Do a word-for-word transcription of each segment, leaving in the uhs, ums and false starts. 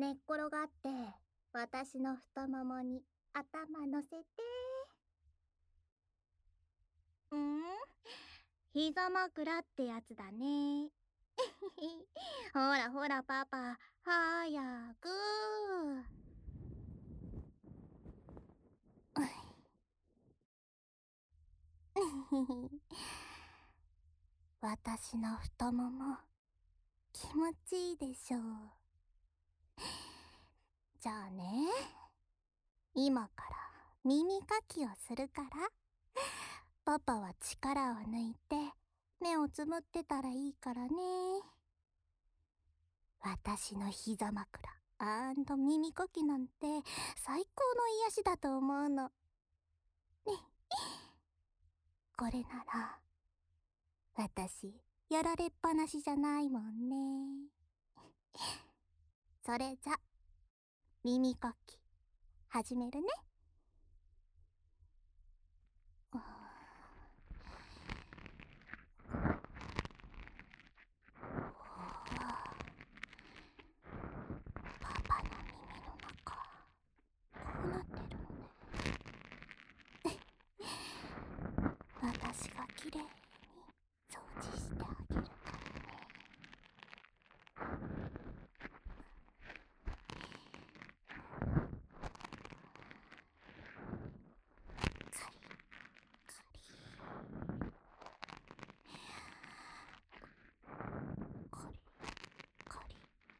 寝っ転がって私の太ももに頭乗せて。ん？膝枕ってやつだね。ほらほらパパ、早く。私の太もも気持ちいいでしょう。じゃあね、今から耳かきをするから、パパは力を抜いて目をつむってたらいいからね。私の膝枕耳かきなんて最高の癒しだと思うの。これなら私やられっぱなしじゃないもんね。それじゃ耳かき始めるね。パパの耳の中こうなってるのね。私がきれいに掃除してあげるからね。カリカリカリカリ。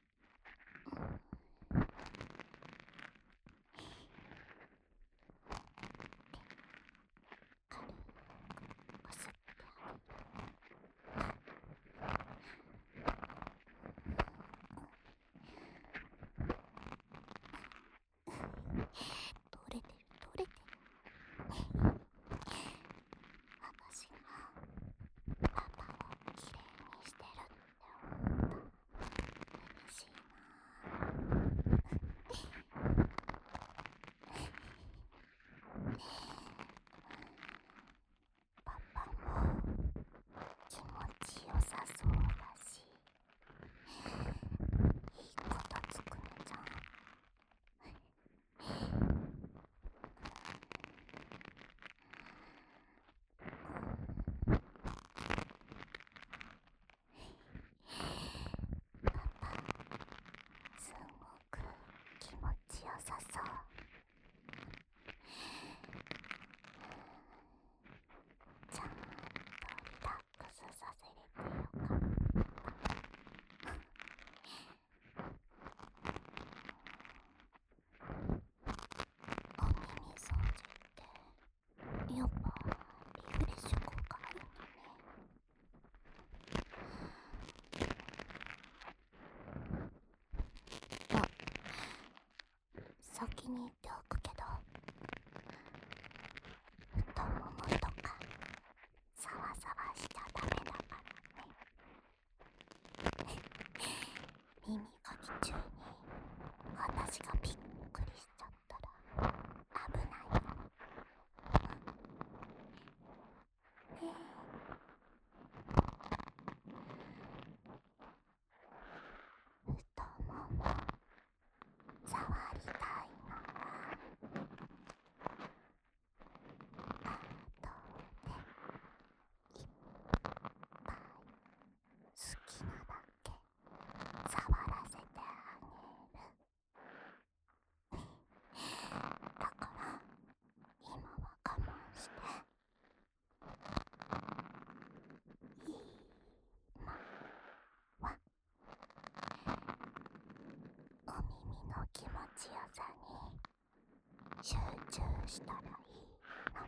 取れてる取れてる。私がパパをきれいにしてるって思った。嬉しいな。パパも気持ちよさそうだし、いいことつくねちゃん。すごく気持ちよさそう。ちゃんとリラックスさせれてよかった。お耳掃除ってやっぱリフレッシュ効果あるんだね。あ、先に言っておくけど、太ももとかサワサワしちゃダメだからね。耳かき中に私がびっくりしちゃったら危ないよ。ねえ。太もも触りたいなら後でいっぱい好きなだけ触らせてあげる。だから今は我慢して今はお耳の気持ちよさに集中したらいいの。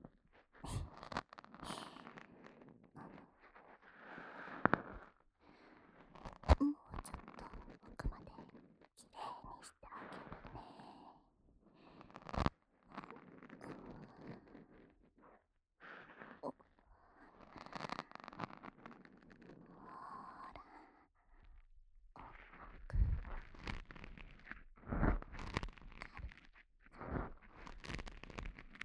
もうちょっと奥まできれいにしてあげるね。お、ほら、重くカリカリ。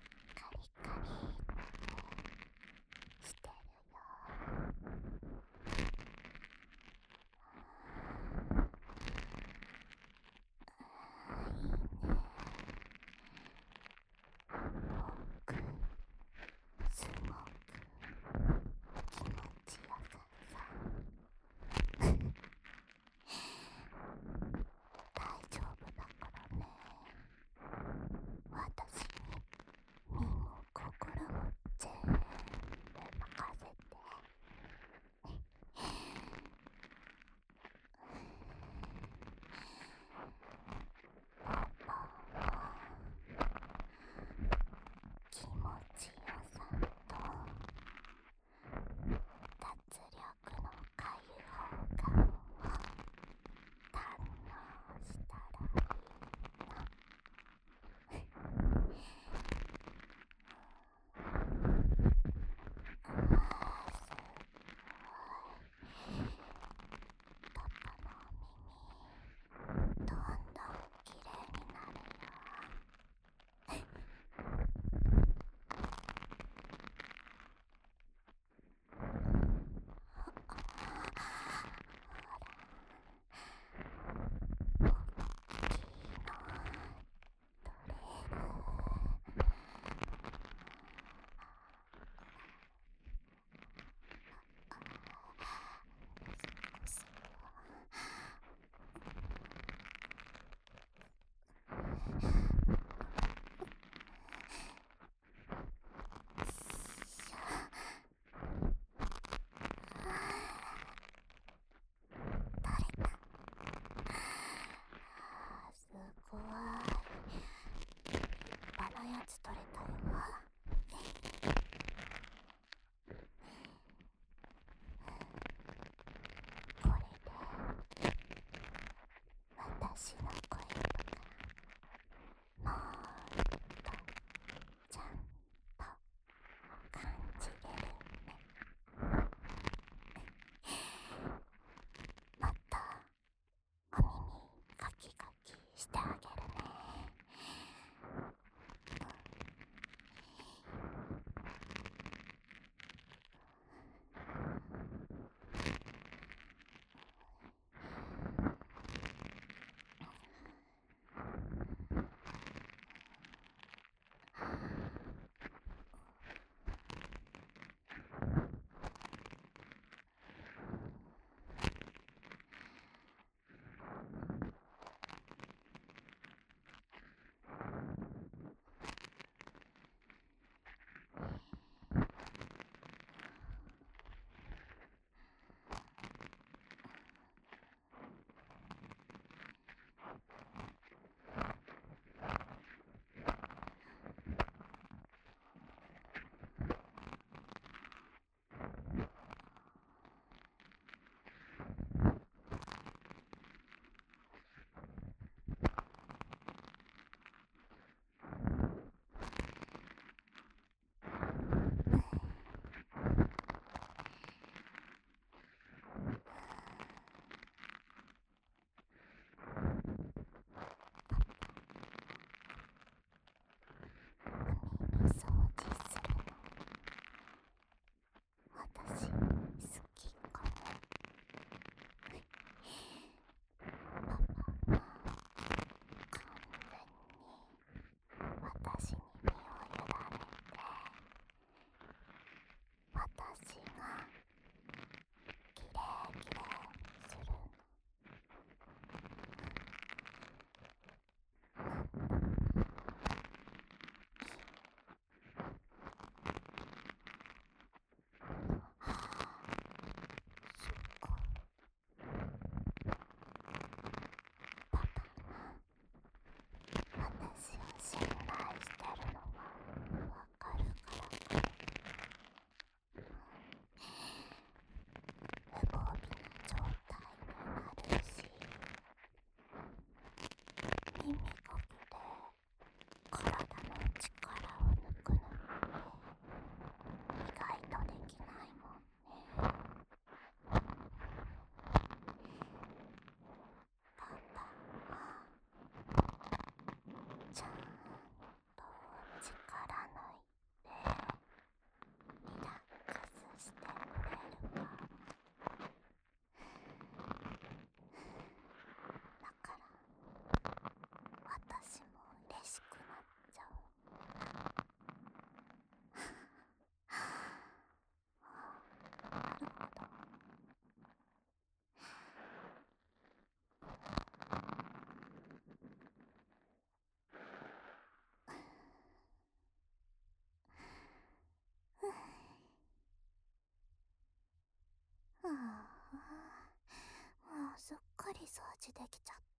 ああ、もうすっかり掃除できちゃった。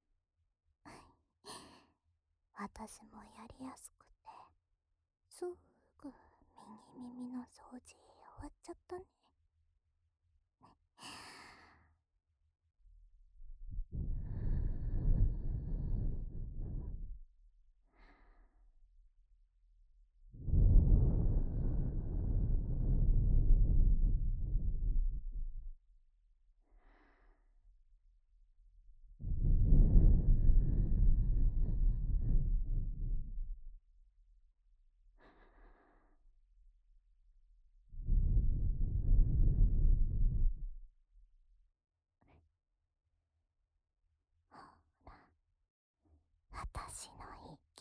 私もやりやすくて、すぐ右耳の掃除終わっちゃったね。ほら、私のい